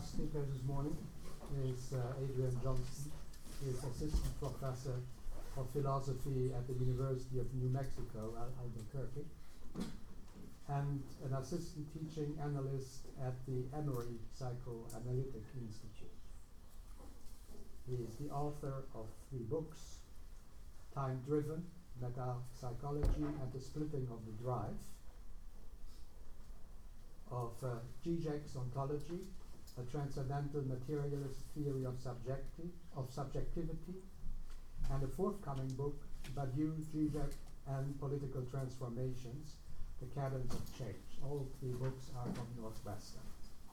last speaker this morning is Adrian Johnson. He is assistant professor of philosophy at the University of New Mexico, Albuquerque, and an assistant teaching analyst at the Emory Psychoanalytic Institute. He is the author of 3 books: Time Driven, Meta-Psychology and the Splitting of the Drive, of Zizek's Ontology, a transcendental materialist theory of subjectivity, and a forthcoming book, Badiou, Zizek, and Political Transformations, The Cadence of Change. All 3 books are from Northwestern.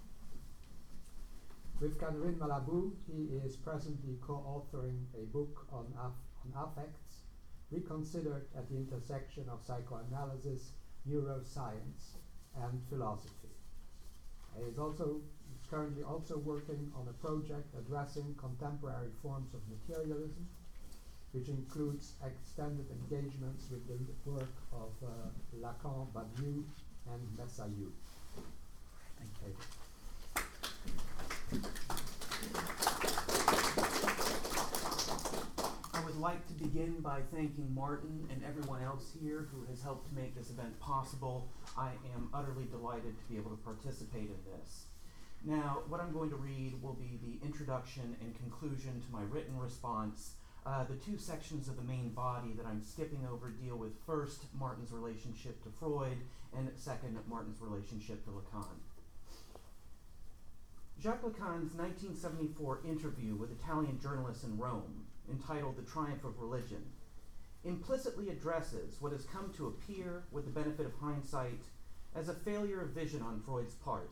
With Catherine Malabou, he is presently co-authoring a book on affects, reconsidered at the intersection of psychoanalysis, neuroscience, and philosophy. He is currently also working on a project addressing contemporary forms of materialism, which includes extended engagements with the work of Lacan, Badiou, and Messaillou. Thank you. I would like to begin by thanking Martin and everyone else here who has helped make this event possible. I am utterly delighted to be able to participate in this. Now, what I'm going to read will be the introduction and conclusion to my written response. The 2 sections of the main body that I'm skipping over deal with, first, Martin's relationship to Freud, and second, Martin's relationship to Lacan. Jacques Lacan's 1974 interview with Italian journalists in Rome, entitled The Triumph of Religion, implicitly addresses what has come to appear, with the benefit of hindsight, as a failure of vision on Freud's part.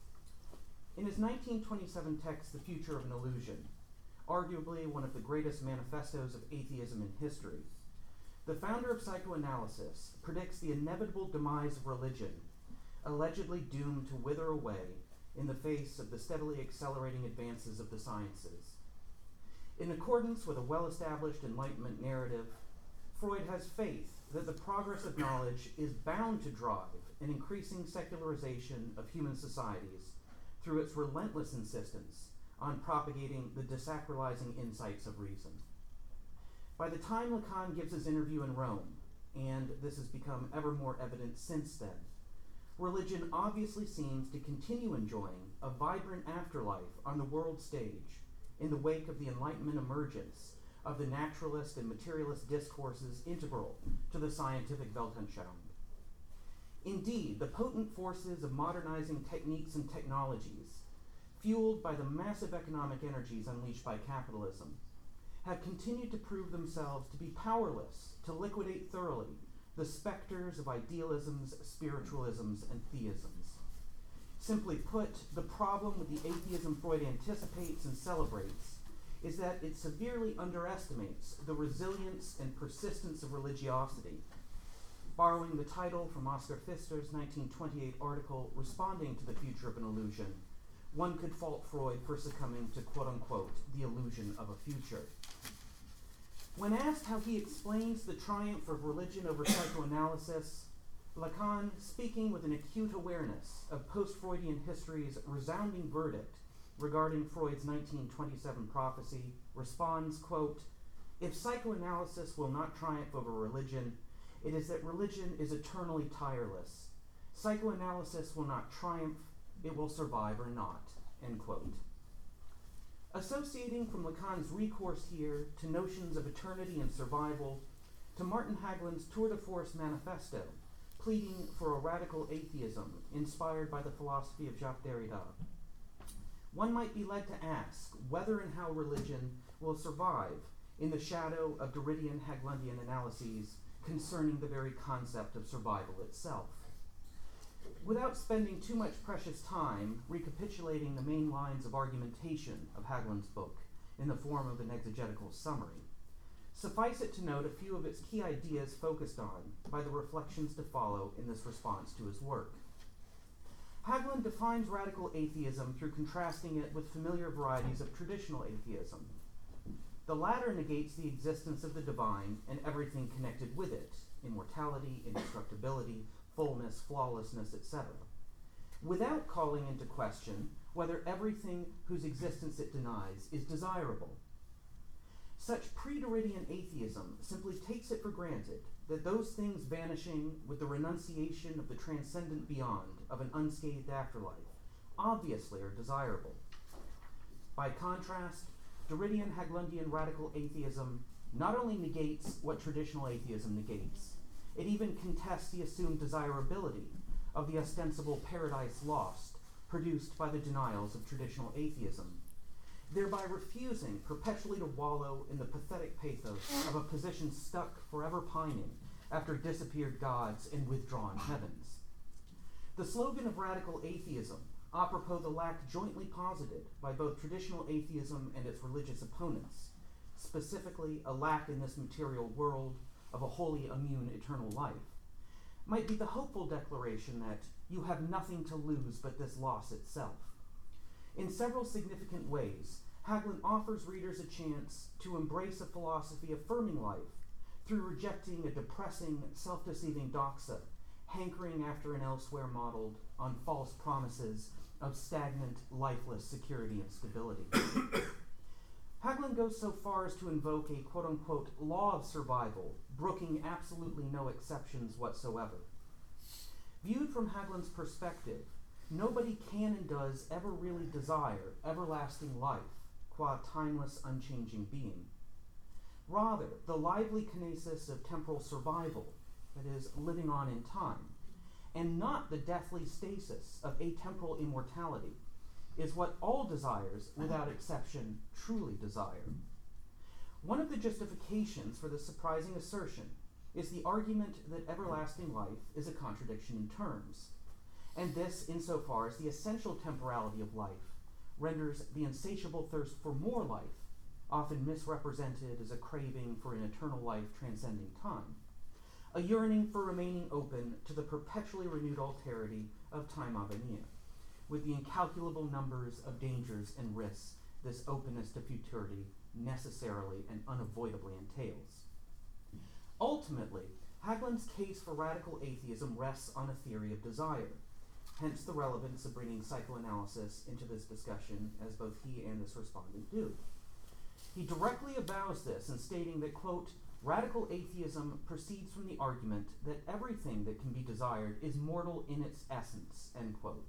In his 1927 text, The Future of an Illusion, arguably one of the greatest manifestos of atheism in history, the founder of psychoanalysis predicts the inevitable demise of religion, allegedly doomed to wither away in the face of the steadily accelerating advances of the sciences. In accordance with a well-established Enlightenment narrative, Freud has faith that the progress of knowledge is bound to drive an increasing secularization of human societies through its relentless insistence on propagating the desacralizing insights of reason. By the time Lacan gives his interview in Rome, and this has become ever more evident since then, religion obviously seems to continue enjoying a vibrant afterlife on the world stage in the wake of the Enlightenment emergence of the naturalist and materialist discourses integral to the scientific Weltanschauung. Indeed, the potent forces of modernizing techniques and technologies, fueled by the massive economic energies unleashed by capitalism, have continued to prove themselves to be powerless to liquidate thoroughly the specters of idealisms, spiritualisms, and theisms. Simply put, the problem with the atheism Freud anticipates and celebrates is that it severely underestimates the resilience and persistence of religiosity. Borrowing the title from Oscar Pfister's 1928 article responding to The Future of an Illusion, one could fault Freud for succumbing to, quote-unquote, the illusion of a future. When asked how he explains the triumph of religion over psychoanalysis, Lacan, speaking with an acute awareness of post-Freudian history's resounding verdict regarding Freud's 1927 prophecy, responds, quote, "If psychoanalysis will not triumph over religion, it is that religion is eternally tireless. Psychoanalysis will not triumph, it will survive or not," end quote. Associating from Lacan's recourse here to notions of eternity and survival, to Martin Hagelin's tour de force manifesto, pleading for a radical atheism inspired by the philosophy of Jacques Derrida, one might be led to ask whether and how religion will survive in the shadow of Derridian Hagelindian analyses concerning the very concept of survival itself. Without spending too much precious time recapitulating the main lines of argumentation of Hagelin's book in the form of an exegetical summary, suffice it to note a few of its key ideas focused on by the reflections to follow in this response to his work. Hagelin defines radical atheism through contrasting it with familiar varieties of traditional atheism. The latter negates the existence of the divine and everything connected with it, immortality, indestructibility, fullness, flawlessness, etc., without calling into question whether everything whose existence it denies is desirable. Such pre-Derridian atheism simply takes it for granted that those things vanishing with the renunciation of the transcendent beyond of an unscathed afterlife obviously are desirable. By contrast, Derridian Haglundian radical atheism not only negates what traditional atheism negates, it even contests the assumed desirability of the ostensible paradise lost produced by the denials of traditional atheism, thereby refusing perpetually to wallow in the pathetic pathos of a position stuck forever pining after disappeared gods and withdrawn heavens. The slogan of radical atheism, apropos the lack jointly posited by both traditional atheism and its religious opponents, specifically a lack in this material world of a wholly immune eternal life, might be the hopeful declaration that you have nothing to lose but this loss itself. In several significant ways, Haglund offers readers a chance to embrace a philosophy affirming life through rejecting a depressing, self-deceiving doxa, hankering after an elsewhere modeled on false promises of stagnant, lifeless security and stability. Haglund goes so far as to invoke a quote-unquote law of survival, brooking absolutely no exceptions whatsoever. Viewed from Haglund's perspective, nobody can and does ever really desire everlasting life, qua timeless, unchanging being. Rather, the lively kinesis of temporal survival, that is, living on in time, and not the deathly stasis of atemporal immortality, is what all desires, without exception, truly desire. One of the justifications for this surprising assertion is the argument that everlasting life is a contradiction in terms, and this insofar as the essential temporality of life renders the insatiable thirst for more life, often misrepresented as a craving for an eternal life transcending time, a yearning for remaining open to the perpetually renewed alterity of time a venir, with the incalculable numbers of dangers and risks this openness to futurity necessarily and unavoidably entails. Ultimately, Haglund's case for radical atheism rests on a theory of desire, hence the relevance of bringing psychoanalysis into this discussion, as both he and this respondent do. He directly avows this in stating that, quote, radical atheism proceeds from the argument that everything that can be desired is mortal in its essence, end quote.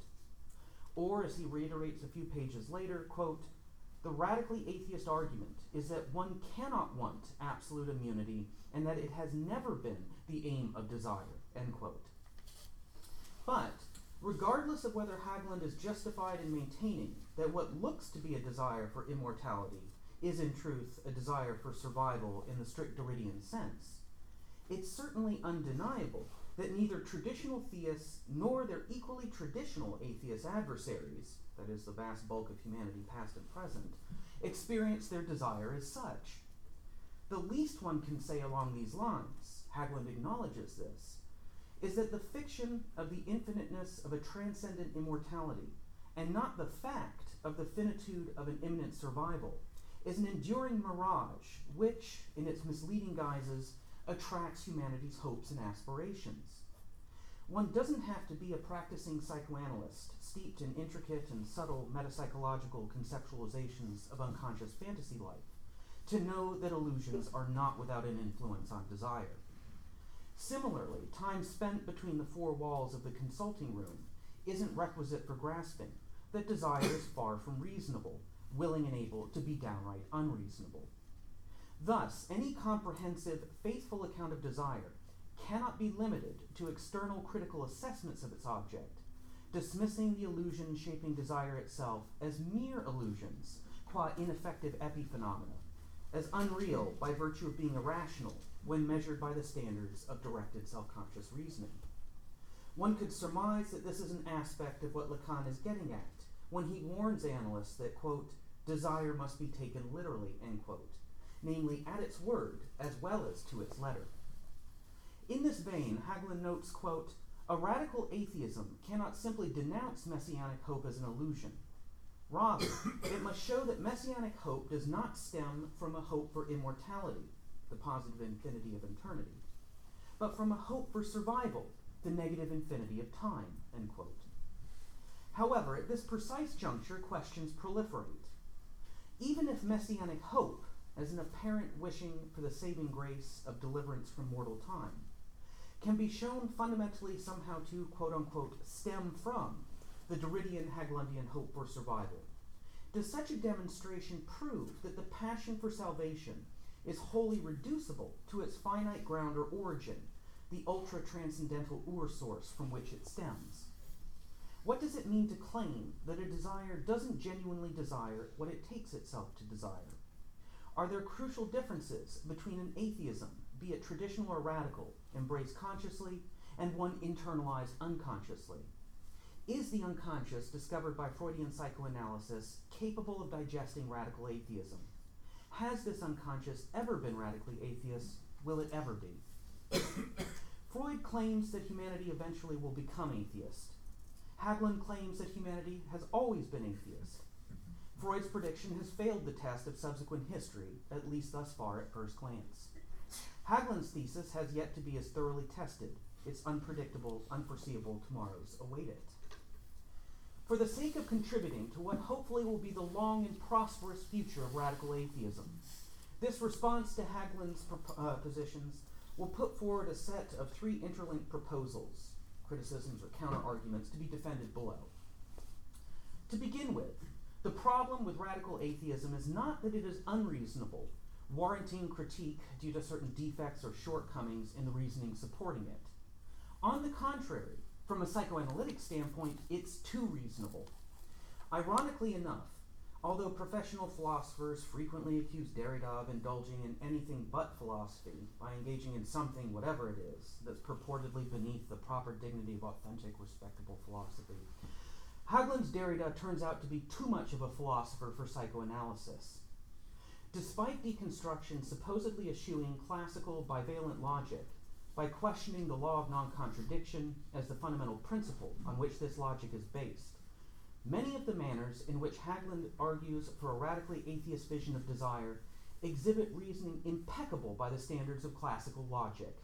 Or, as he reiterates a few pages later, quote, the radically atheist argument is that one cannot want absolute immunity and that it has never been the aim of desire, end quote. But, regardless of whether Haglund is justified in maintaining that what looks to be a desire for immortality is in truth a desire for survival in the strict Derridian sense, it's certainly undeniable that neither traditional theists nor their equally traditional atheist adversaries, that is, the vast bulk of humanity past and present, experience their desire as such. The least one can say along these lines, Haglund acknowledges this, is that the fiction of the infiniteness of a transcendent immortality, and not the fact of the finitude of an imminent survival, is an enduring mirage which, in its misleading guises, attracts humanity's hopes and aspirations. One doesn't have to be a practicing psychoanalyst steeped in intricate and subtle metapsychological conceptualizations of unconscious fantasy life to know that illusions are not without an influence on desire. Similarly, time spent between the four walls of the consulting room isn't requisite for grasping that desire is far from reasonable, willing and able to be downright unreasonable. Thus, any comprehensive, faithful account of desire cannot be limited to external critical assessments of its object, dismissing the illusion shaping desire itself as mere illusions, qua ineffective epiphenomena, as unreal by virtue of being irrational when measured by the standards of directed self-conscious reasoning. One could surmise that this is an aspect of what Lacan is getting at when he warns analysts that, quote, desire must be taken literally, end quote, namely at its word as well as to its letter. In this vein, Haglund notes, quote, a radical atheism cannot simply denounce messianic hope as an illusion. Rather, it must show that messianic hope does not stem from a hope for immortality, the positive infinity of eternity, but from a hope for survival, the negative infinity of time, end quote. However, at this precise juncture, questions proliferate. Even if messianic hope, as an apparent wishing for the saving grace of deliverance from mortal time, can be shown fundamentally somehow to, quote-unquote, stem from the Derridian Haglundian hope for survival, does such a demonstration prove that the passion for salvation is wholly reducible to its finite ground or origin, the ultra-transcendental ur-source from which it stems? What does it mean to claim that a desire doesn't genuinely desire what it takes itself to desire? Are there crucial differences between an atheism, be it traditional or radical, embraced consciously, and one internalized unconsciously? Is the unconscious, discovered by Freudian psychoanalysis, capable of digesting radical atheism? Has this unconscious ever been radically atheist? Will it ever be? Freud claims that humanity eventually will become atheist. Hagelin claims that humanity has always been atheist. Freud's prediction has failed the test of subsequent history, at least thus far at first glance. Hagelin's thesis has yet to be as thoroughly tested. Its unpredictable, unforeseeable tomorrows await it. For the sake of contributing to what hopefully will be the long and prosperous future of radical atheism, this response to Hagelin's positions will put forward a set of 3 interlinked proposals, criticisms or counter-arguments, to be defended below. To begin with, the problem with radical atheism is not that it is unreasonable, warranting critique due to certain defects or shortcomings in the reasoning supporting it. On the contrary, from a psychoanalytic standpoint, it's too reasonable. Ironically enough, although professional philosophers frequently accuse Derrida of indulging in anything but philosophy by engaging in something, whatever it is, that's purportedly beneath the proper dignity of authentic, respectable philosophy, Hagelin's Derrida turns out to be too much of a philosopher for psychoanalysis. Despite deconstruction supposedly eschewing classical bivalent logic, by questioning the law of non-contradiction as the fundamental principle on which this logic is based, many of the manners in which Hagelin argues for a radically atheist vision of desire exhibit reasoning impeccable by the standards of classical logic.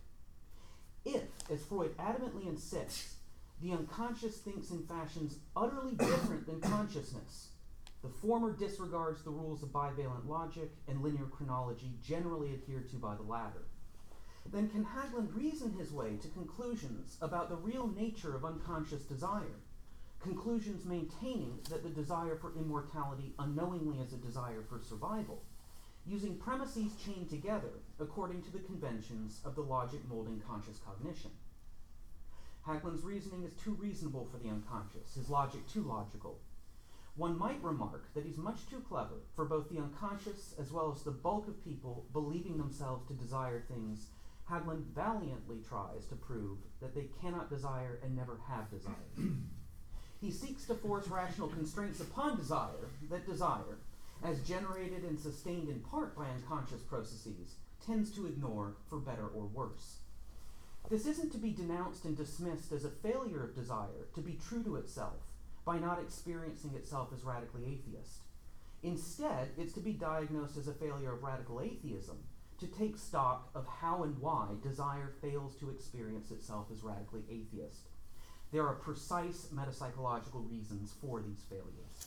If, as Freud adamantly insists, the unconscious thinks in fashions utterly different than consciousness, the former disregards the rules of bivalent logic and linear chronology generally adhered to by the latter, then can Hagelin reason his way to conclusions about the real nature of unconscious desire, conclusions maintaining that the desire for immortality unknowingly is a desire for survival, using premises chained together according to the conventions of the logic molding conscious cognition? Hagelin's reasoning is too reasonable for the unconscious, his logic too logical. One might remark that he's much too clever for both the unconscious as well as the bulk of people believing themselves to desire things Hagelin valiantly tries to prove that they cannot desire and never have desired. He seeks to force rational constraints upon desire that desire, as generated and sustained in part by unconscious processes, tends to ignore for better or worse. This isn't to be denounced and dismissed as a failure of desire to be true to itself by not experiencing itself as radically atheist. Instead, it's to be diagnosed as a failure of radical atheism, to take stock of how and why desire fails to experience itself as radically atheist. There are precise metapsychological reasons for these failures.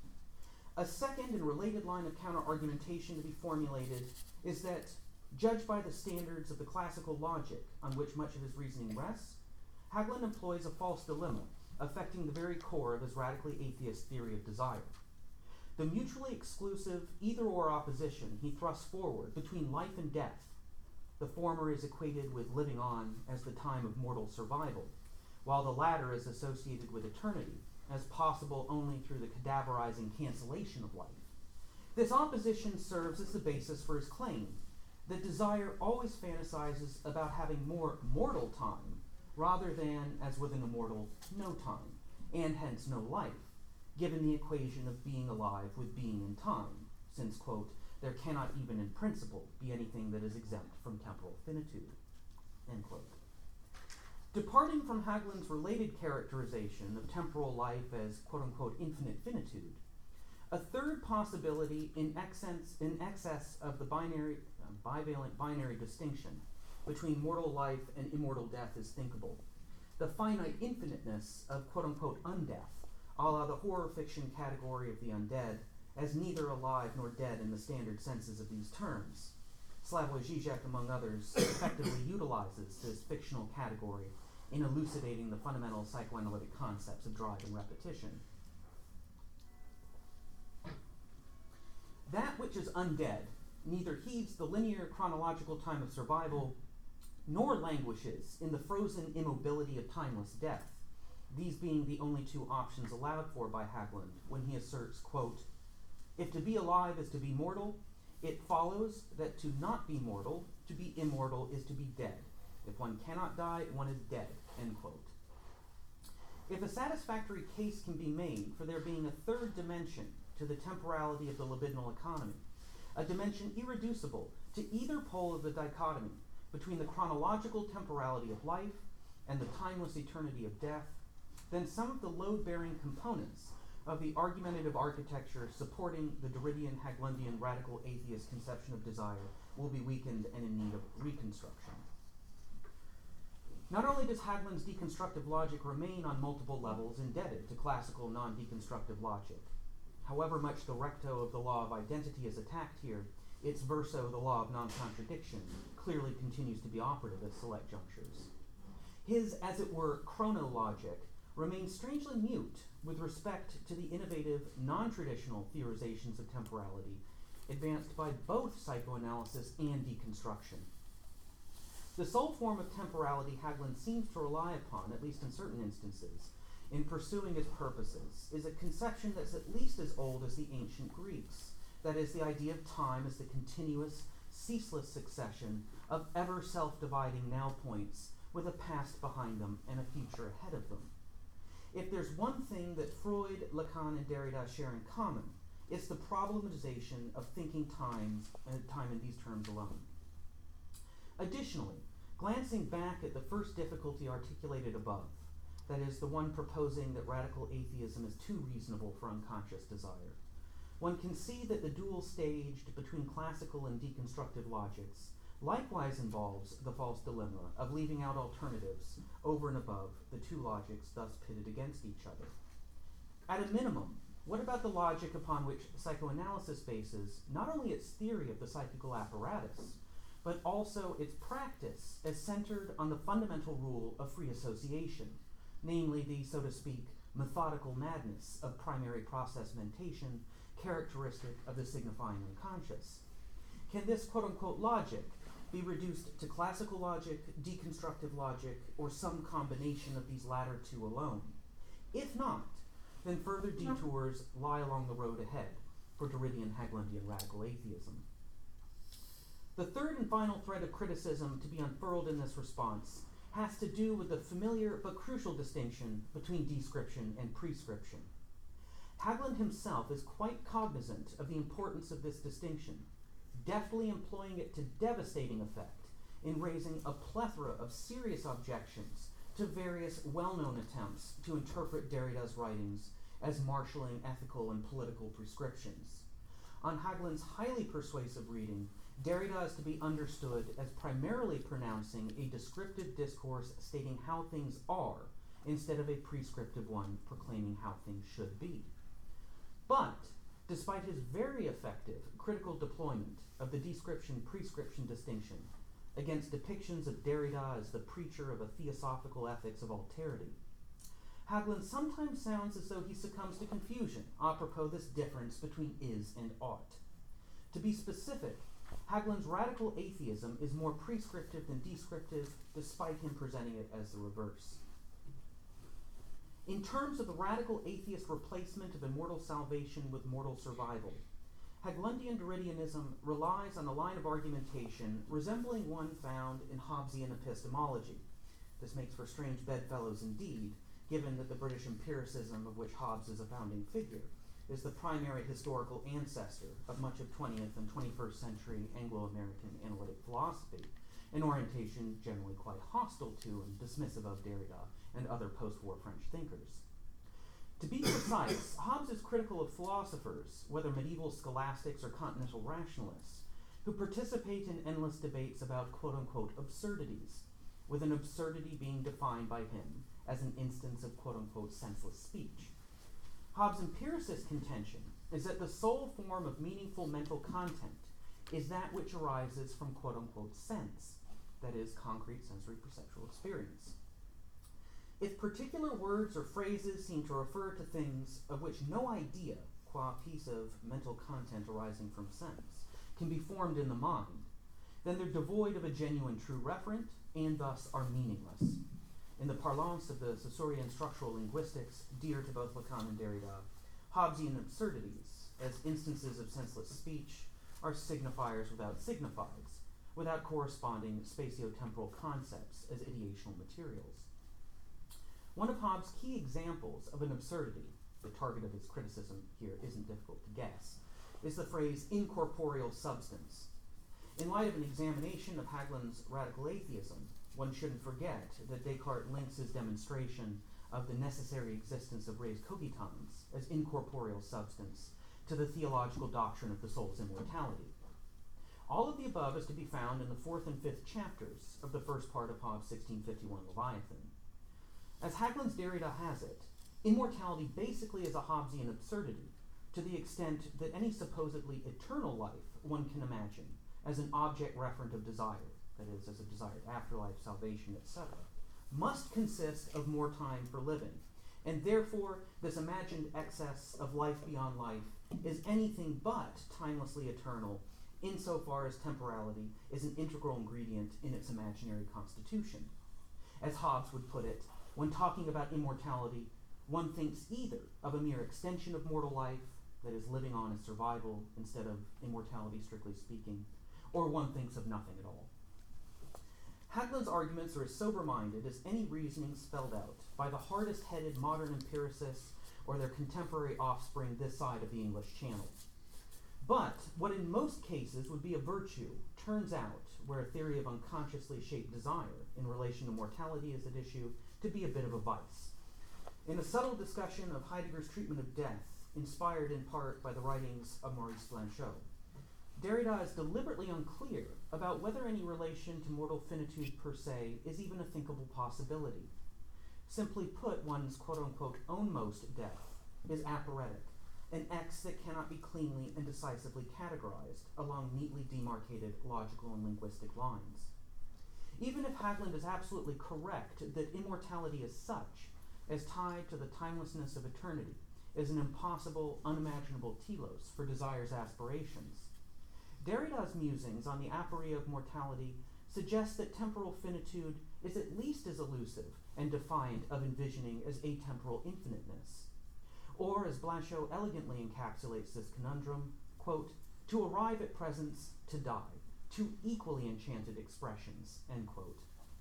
A second and related line of counter-argumentation to be formulated is that, judged by the standards of the classical logic on which much of his reasoning rests, Hagelin employs a false dilemma affecting the very core of his radically atheist theory of desire. The mutually exclusive either-or opposition he thrusts forward between life and death, the former is equated with living on as the time of mortal survival, while the latter is associated with eternity as possible only through the cadaverizing cancellation of life. This opposition serves as the basis for his claim that desire always fantasizes about having more mortal time rather than, as with an immortal, no time, and hence no life, given the equation of being alive with being in time, since, quote, there cannot even in principle be anything that is exempt from temporal finitude, end quote. Departing from Hagelin's related characterization of temporal life as, quote-unquote, infinite finitude, a third possibility in excess of the bivalent binary distinction between mortal life and immortal death is thinkable. The finite infiniteness of, quote-unquote, undeath, a la the horror fiction category of the undead, as neither alive nor dead in the standard senses of these terms. Slavoj Žižek, among others, effectively utilizes this fictional category in elucidating the fundamental psychoanalytic concepts of drive and repetition. That which is undead neither heeds the linear chronological time of survival nor languishes in the frozen immobility of timeless death, these being the only two options allowed for by Haglund when he asserts, quote, "If to be alive is to be mortal, it follows that to not be mortal, to be immortal, is to be dead. If one cannot die, one is dead," end quote. If a satisfactory case can be made for there being a third dimension to the temporality of the libidinal economy, a dimension irreducible to either pole of the dichotomy between the chronological temporality of life and the timeless eternity of death, then some of the load-bearing components of the argumentative architecture supporting the Derridian Haglundian radical atheist conception of desire will be weakened and in need of reconstruction. Not only does Haglund's deconstructive logic remain on multiple levels indebted to classical non-deconstructive logic, however much the recto of the law of identity is attacked here, its verso, the law of non-contradiction, clearly continues to be operative at select junctures. His, as it were, chronologic remains strangely mute with respect to the innovative, non-traditional theorizations of temporality advanced by both psychoanalysis and deconstruction. The sole form of temporality Haglund seems to rely upon, at least in certain instances, in pursuing his purposes, is a conception that's at least as old as the ancient Greeks. That is, the idea of time as the continuous, ceaseless succession of ever self-dividing now points with a past behind them and a future ahead of them. If there's one thing that Freud, Lacan, and Derrida share in common, it's the problematization of thinking time in these terms alone. Additionally, glancing back at the first difficulty articulated above, that is, the one proposing that radical atheism is too reasonable for unconscious desire, one can see that the dual staged between classical and deconstructive logics likewise involves the false dilemma of leaving out alternatives over and above the two logics thus pitted against each other. At a minimum, what about the logic upon which psychoanalysis bases not only its theory of the psychical apparatus, but also its practice as centered on the fundamental rule of free association, namely the, so to speak, methodical madness of primary process mentation characteristic of the signifying unconscious? Can this quote-unquote logic be reduced to classical logic, deconstructive logic, or some combination of these latter two alone? If not, then further detours lie along the road ahead for Derridian Haglundian radical atheism. The third and final thread of criticism to be unfurled in this response has to do with the familiar but crucial distinction between description and prescription. Haglund himself is quite cognizant of the importance of this distinction, deftly employing it to devastating effect in raising a plethora of serious objections to various well-known attempts to interpret Derrida's writings as marshalling ethical and political prescriptions. On Haglund's highly persuasive reading, Derrida is to be understood as primarily pronouncing a descriptive discourse stating how things are, instead of a prescriptive one proclaiming how things should be. But, despite his very effective critical deployment of the description-prescription distinction against depictions of Derrida as the preacher of a theosophical ethics of alterity, Haglund sometimes sounds as though he succumbs to confusion apropos this difference between is and ought. To be specific, Haglund's radical atheism is more prescriptive than descriptive, despite him presenting it as the reverse. In terms of the radical atheist replacement of immortal salvation with mortal survival, Haglundian Derridianism relies on a line of argumentation resembling one found in Hobbesian epistemology. This makes for strange bedfellows indeed, given that the British empiricism of which Hobbes is a founding figure is the primary historical ancestor of much of 20th and 21st century Anglo-American analytic philosophy, an orientation generally quite hostile to and dismissive of Derrida and other post-war French thinkers. To be precise, Hobbes is critical of philosophers, whether medieval scholastics or continental rationalists, who participate in endless debates about quote-unquote absurdities, with an absurdity being defined by him as an instance of quote-unquote senseless speech. Hobbes' empiricist contention is that the sole form of meaningful mental content is that which arises from quote-unquote sense, that is, concrete sensory perceptual experience. If particular words or phrases seem to refer to things of which no idea, qua piece of mental content arising from sense, can be formed in the mind, then they're devoid of a genuine true referent and thus are meaningless. In the parlance of the Saussurean structural linguistics, dear to both Lacan and Derrida, Hobbesian absurdities, as instances of senseless speech, are signifiers without signifies, without corresponding spatio-temporal concepts as ideational materials. One of Hobbes' key examples of an absurdity, the target of his criticism here isn't difficult to guess, is the phrase incorporeal substance. In light of an examination of Hagelin's radical atheism, one shouldn't forget that Descartes links his demonstration of the necessary existence of res cogitans as incorporeal substance to the theological doctrine of the soul's immortality. All of the above is to be found in the 4th and 5th chapters of the first part of Hobbes' 1651 Leviathan. As Hagelin's Derrida has it, immortality basically is a Hobbesian absurdity, to the extent that any supposedly eternal life one can imagine as an object referent of desire, that is, as a desired afterlife, salvation, etc., must consist of more time for living, and therefore this imagined excess of life beyond life is anything but timelessly eternal, insofar as temporality is an integral ingredient in its imaginary constitution. As Hobbes would put it, when talking about immortality, one thinks either of a mere extension of mortal life, that is, living on as survival instead of immortality strictly speaking, or one thinks of nothing at all. Hagelin's arguments are as sober-minded as any reasoning spelled out by the hardest-headed modern empiricists or their contemporary offspring this side of the English Channel. But what in most cases would be a virtue turns out, where a theory of unconsciously shaped desire in relation to mortality is at issue, to be a bit of a vice. In a subtle discussion of Heidegger's treatment of death, inspired in part by the writings of Maurice Blanchot, Derrida is deliberately unclear about whether any relation to mortal finitude per se is even a thinkable possibility. Simply put, one's quote-unquote ownmost death is aporetic, an X that cannot be cleanly and decisively categorized along neatly demarcated logical and linguistic lines. Even if Hagelin is absolutely correct that immortality as such, as tied to the timelessness of eternity, is an impossible, unimaginable telos for desire's aspirations, Derrida's musings on the aporia of mortality suggest that temporal finitude is at least as elusive and defiant of envisioning as atemporal infiniteness. Or, as Blanchot elegantly encapsulates this conundrum, quote, to arrive at presence, to die, two equally enchanted expressions, end quote.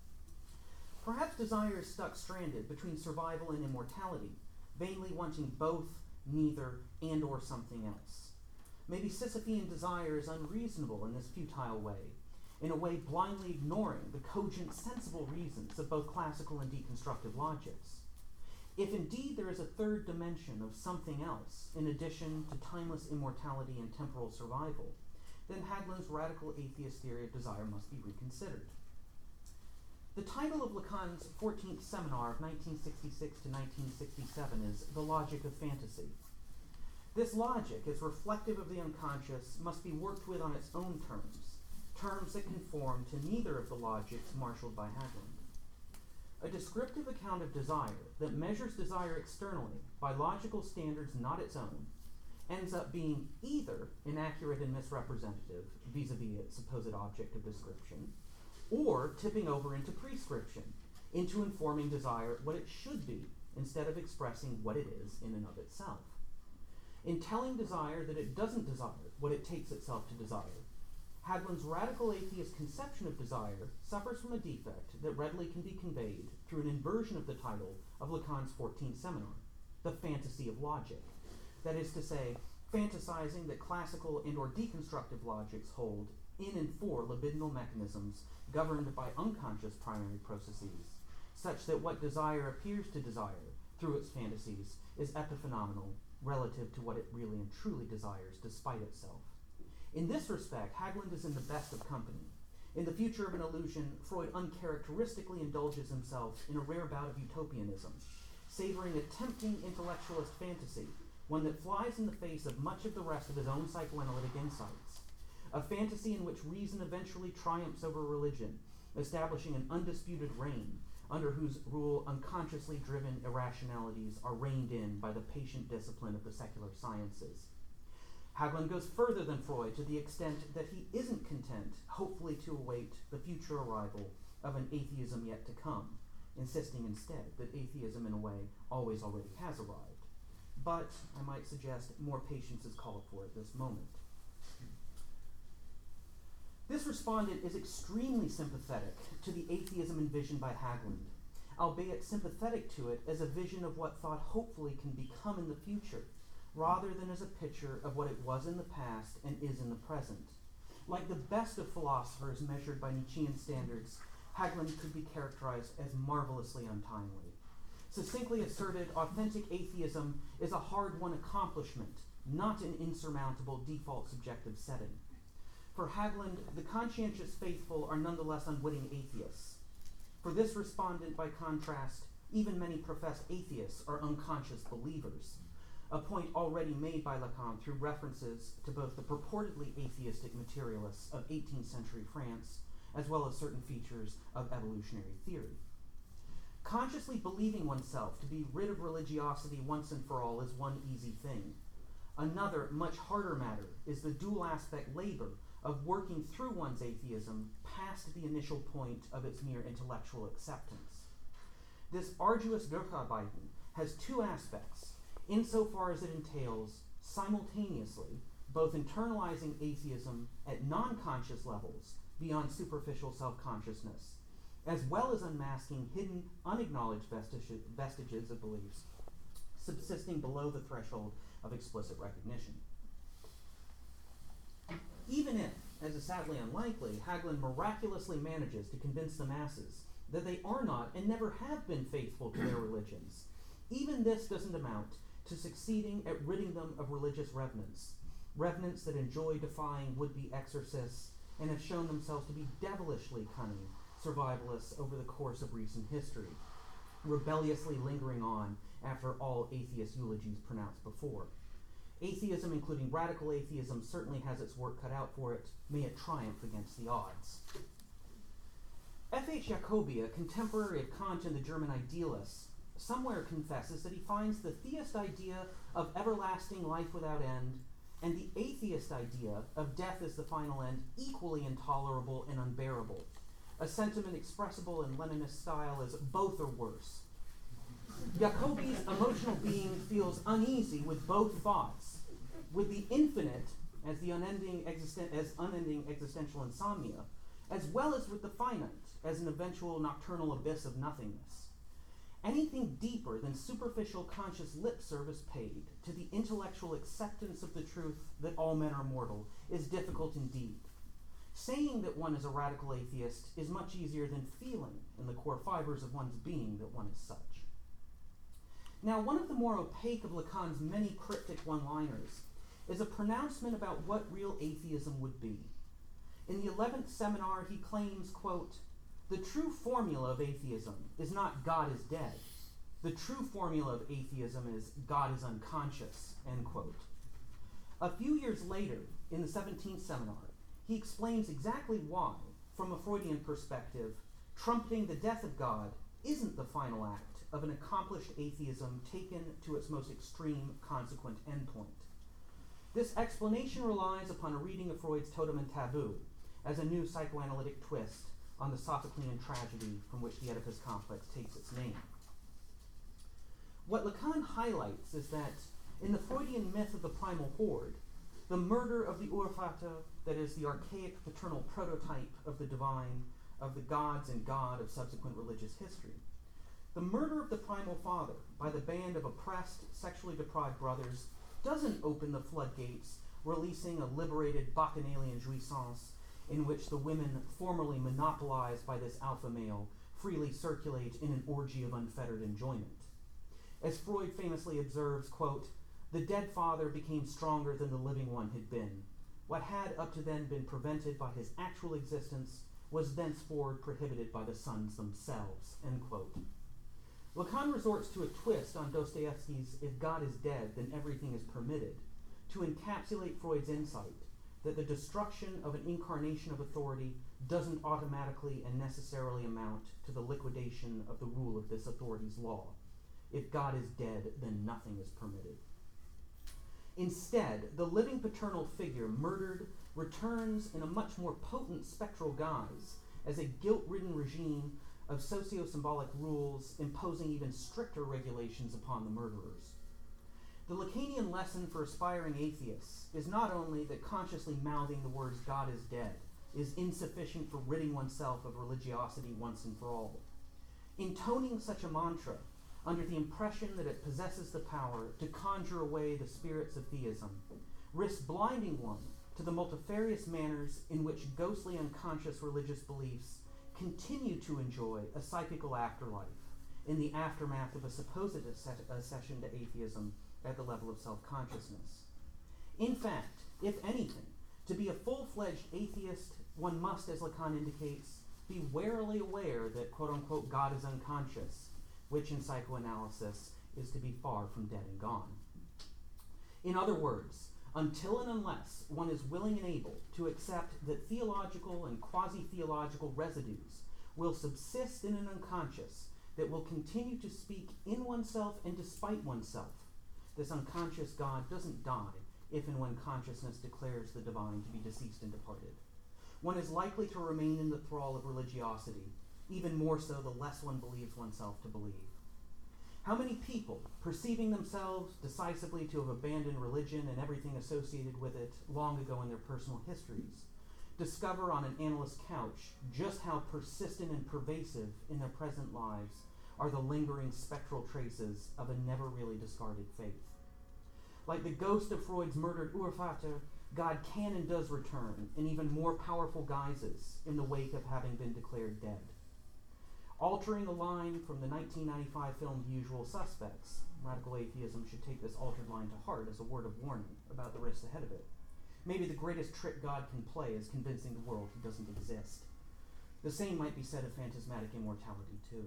Perhaps desire is stuck stranded between survival and immortality, vainly wanting both, neither, and or something else. Maybe Sisyphean desire is unreasonable in this futile way, in a way blindly ignoring the cogent, sensible reasons of both classical and deconstructive logics. If indeed there is a third dimension of something else, in addition to timeless immortality and temporal survival, then Hagelin's radical atheist theory of desire must be reconsidered. The title of Lacan's 14th seminar of 1966 to 1967 is The Logic of Fantasy. This logic, as reflective of the unconscious, must be worked with on its own terms, terms that conform to neither of the logics marshaled by Hagelin. A descriptive account of desire that measures desire externally by logical standards not its own ends up being either inaccurate and misrepresentative vis-a-vis its supposed object of description, or tipping over into prescription, into informing desire what it should be instead of expressing what it is in and of itself. In telling desire that it doesn't desire what it takes itself to desire, Hagelin's radical atheist conception of desire suffers from a defect that readily can be conveyed through an inversion of the title of Lacan's 14th seminar, The Fantasy of Logic. That is to say, fantasizing that classical and or deconstructive logics hold in and for libidinal mechanisms governed by unconscious primary processes, such that what desire appears to desire through its fantasies is epiphenomenal relative to what it really and truly desires despite itself. In this respect, Hagelin is in the best of company. In The Future of an Illusion, Freud uncharacteristically indulges himself in a rare bout of utopianism, savoring a tempting intellectualist fantasy, one that flies in the face of much of the rest of his own psychoanalytic insights. A fantasy in which reason eventually triumphs over religion, establishing an undisputed reign, under whose rule unconsciously driven irrationalities are reined in by the patient discipline of the secular sciences. Hagelin goes further than Freud to the extent that he isn't content, hopefully to await the future arrival of an atheism yet to come, insisting instead that atheism in a way always already has arrived. But, I might suggest, more patience is called for at this moment. This respondent is extremely sympathetic to the atheism envisioned by Hagelin, albeit sympathetic to it as a vision of what thought hopefully can become in the future, rather than as a picture of what it was in the past and is in the present. Like the best of philosophers measured by Nietzschean standards, Hagelin could be characterized as marvelously untimely. Succinctly asserted, authentic atheism is a hard-won accomplishment, not an insurmountable default subjective setting. For Hagelin, the conscientious faithful are nonetheless unwitting atheists. For this respondent, by contrast, even many professed atheists are unconscious believers, a point already made by Lacan through references to both the purportedly atheistic materialists of 18th century France, as well as certain features of evolutionary theory. Consciously believing oneself to be rid of religiosity once and for all is one easy thing. Another, much harder matter is the dual aspect labor of working through one's atheism past the initial point of its mere intellectual acceptance. This arduous Durcharbeiten has two aspects, insofar as it entails, simultaneously, both internalizing atheism at non-conscious levels beyond superficial self-consciousness, as well as unmasking hidden, unacknowledged vestiges of beliefs subsisting below the threshold of explicit recognition. Even if, as is sadly unlikely, Hagelin miraculously manages to convince the masses that they are not and never have been faithful to their religions, even this doesn't amount to succeeding at ridding them of religious revenants that enjoy defying would-be exorcists and have shown themselves to be devilishly cunning survivalists over the course of recent history, rebelliously lingering on after all atheist eulogies pronounced before. Atheism, including radical atheism, certainly has its work cut out for it. May it triumph against the odds. F.H. Jacobi, a contemporary of Kant and the German idealists, somewhere confesses that he finds the theist idea of everlasting life without end and the atheist idea of death as the final end equally intolerable and unbearable, a sentiment expressible in Leninist style as both are worse. Jacobi's emotional being feels uneasy with both thoughts, with the infinite as unending existential insomnia, as well as with the finite as an eventual nocturnal abyss of nothingness. Anything deeper than superficial conscious lip service paid to the intellectual acceptance of the truth that all men are mortal is difficult indeed. Saying that one is a radical atheist is much easier than feeling in the core fibers of one's being that one is such. Now, one of the more opaque of Lacan's many cryptic one-liners is a pronouncement about what real atheism would be. In the 11th seminar, he claims, quote, "The true formula of atheism is not God is dead. The true formula of atheism is God is unconscious," end quote. A few years later, in the 17th seminar, he explains exactly why, from a Freudian perspective, trumpeting the death of God isn't the final act of an accomplished atheism taken to its most extreme consequent endpoint. This explanation relies upon a reading of Freud's Totem and Taboo as a new psychoanalytic twist on the Sophoclean tragedy from which the Oedipus complex takes its name. What Lacan highlights is that in the Freudian myth of the primal horde, the murder of the Urvater, that is the archaic paternal prototype of the divine, of the gods and God of subsequent religious history, the murder of the primal father by the band of oppressed, sexually deprived brothers doesn't open the floodgates, releasing a liberated bacchanalian jouissance in which the women formerly monopolized by this alpha male freely circulate in an orgy of unfettered enjoyment. As Freud famously observes, quote, "The dead father became stronger than the living one had been. What had up to then been prevented by his actual existence was thenceforward prohibited by the sons themselves," end quote. Lacan resorts to a twist on Dostoevsky's "if God is dead, then everything is permitted" to encapsulate Freud's insight that the destruction of an incarnation of authority doesn't automatically and necessarily amount to the liquidation of the rule of this authority's law. If God is dead, then nothing is permitted. Instead, the living paternal figure murdered returns in a much more potent spectral guise as a guilt-ridden regime of socio-symbolic rules imposing even stricter regulations upon the murderers. The Lacanian lesson for aspiring atheists is not only that consciously mouthing the words "God is dead" is insufficient for ridding oneself of religiosity once and for all. Intoning such a mantra under the impression that it possesses the power to conjure away the spirits of theism risks blinding one to the multifarious manners in which ghostly unconscious religious beliefs continue to enjoy a psychical afterlife in the aftermath of a supposed accession to atheism at the level of self-consciousness. In fact, if anything, to be a full-fledged atheist, one must, as Lacan indicates, be warily aware that, quote-unquote, God is unconscious, which in psychoanalysis is to be far from dead and gone. In other words, until and unless one is willing and able to accept that theological and quasi-theological residues will subsist in an unconscious that will continue to speak in oneself and despite oneself, this unconscious God doesn't die if and when consciousness declares the divine to be deceased and departed. One is likely to remain in the thrall of religiosity, even more so the less one believes oneself to believe. How many people, perceiving themselves decisively to have abandoned religion and everything associated with it long ago in their personal histories, discover on an analyst's couch just how persistent and pervasive in their present lives are the lingering spectral traces of a never really discarded faith. Like the ghost of Freud's murdered Urvater, God can and does return in even more powerful guises in the wake of having been declared dead. Altering a line from the 1995 film The Usual Suspects, radical atheism should take this altered line to heart as a word of warning about the risks ahead of it. Maybe the greatest trick God can play is convincing the world he doesn't exist. The same might be said of phantasmatic immortality, too.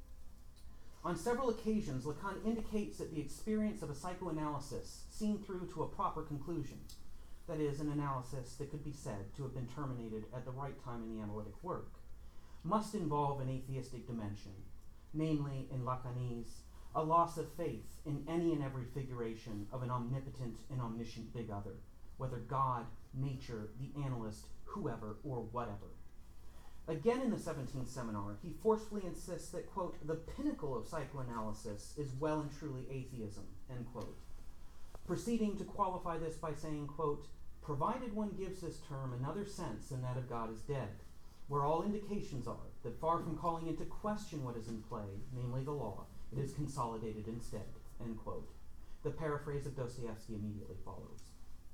On several occasions, Lacan indicates that the experience of a psychoanalysis seen through to a proper conclusion, that is, an analysis that could be said to have been terminated at the right time in the analytic work, must involve an atheistic dimension, namely, in Lacanese, a loss of faith in any and every figuration of an omnipotent and omniscient big other, whether God, nature, the analyst, whoever, or whatever. Again in the 17th seminar, he forcefully insists that, quote, the pinnacle of psychoanalysis is well and truly atheism, end quote. Proceeding to qualify this by saying, quote, provided one gives this term another sense than that of God is dead, where all indications are that far from calling into question what is in play, namely the law, it is consolidated instead, end quote. The paraphrase of Dostoevsky immediately follows.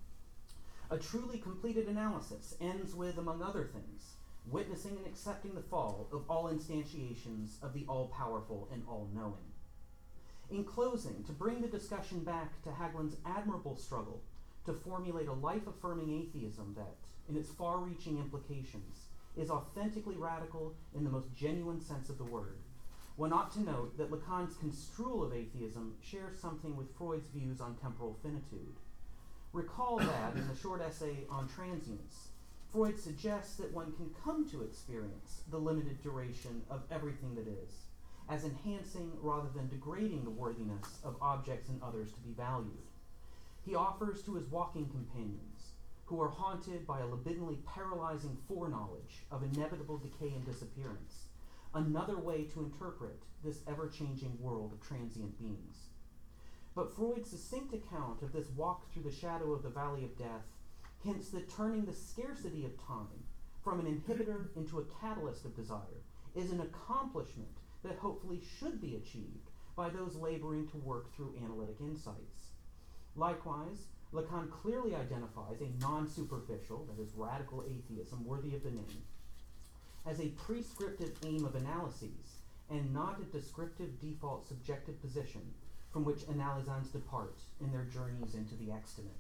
A truly completed analysis ends with, among other things, witnessing and accepting the fall of all instantiations of the all-powerful and all-knowing. In closing, to bring the discussion back to Hagelin's admirable struggle to formulate a life-affirming atheism that, in its far-reaching implications, is authentically radical in the most genuine sense of the word, one ought to note that Lacan's construal of atheism shares something with Freud's views on temporal finitude. Recall that, in the short essay on transience, Freud suggests that one can come to experience the limited duration of everything that is, as enhancing rather than degrading the worthiness of objects and others to be valued. He offers to his walking companions, who are haunted by a libidinally paralyzing foreknowledge of inevitable decay and disappearance, another way to interpret this ever-changing world of transient beings. But Freud's succinct account of this walk through the shadow of the valley of death hints that turning the scarcity of time from an inhibitor into a catalyst of desire is an accomplishment that hopefully should be achieved by those laboring to work through analytic insights. Likewise, Lacan clearly identifies a non-superficial, that is, radical atheism worthy of the name, as a prescriptive aim of analyses and not a descriptive default subjective position from which analysans depart in their journeys into the extimate.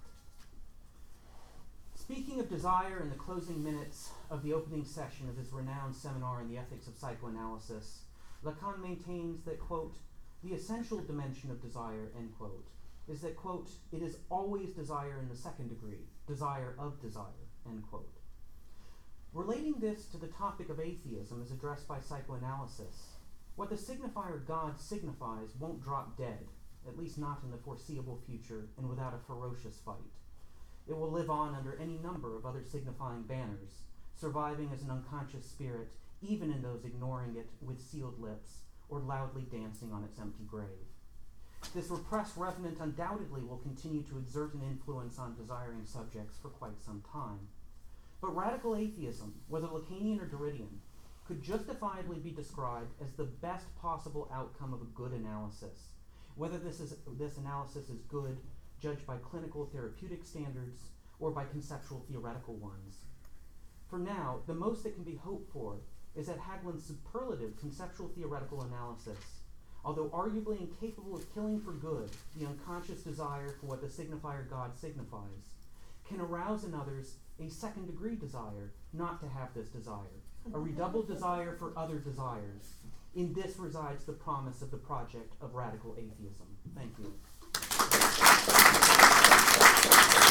Speaking of desire in the closing minutes of the opening session of his renowned seminar in the ethics of psychoanalysis, Lacan maintains that, quote, The essential dimension of desire, end quote, is that, quote, it is always desire in the second degree, desire of desire, end quote. Relating this to the topic of atheism as addressed by psychoanalysis, what the signifier God signifies won't drop dead, at least not in the foreseeable future and without a ferocious fight. It will live on under any number of other signifying banners, surviving as an unconscious spirit, even in those ignoring it with sealed lips or loudly dancing on its empty grave. This repressed revenant undoubtedly will continue to exert an influence on desiring subjects for quite some time. But radical atheism, whether Lacanian or Derridian, could justifiably be described as the best possible outcome of a good analysis, whether this analysis is good, judged by clinical therapeutic standards, or by conceptual theoretical ones. For now, the most that can be hoped for is that Hagelin's superlative conceptual theoretical analysis, although arguably incapable of killing for good the unconscious desire for what the signifier God signifies, can arouse in others a second-degree desire not to have this desire, a redoubled desire for other desires. In this resides the promise of the project of radical atheism. Thank you.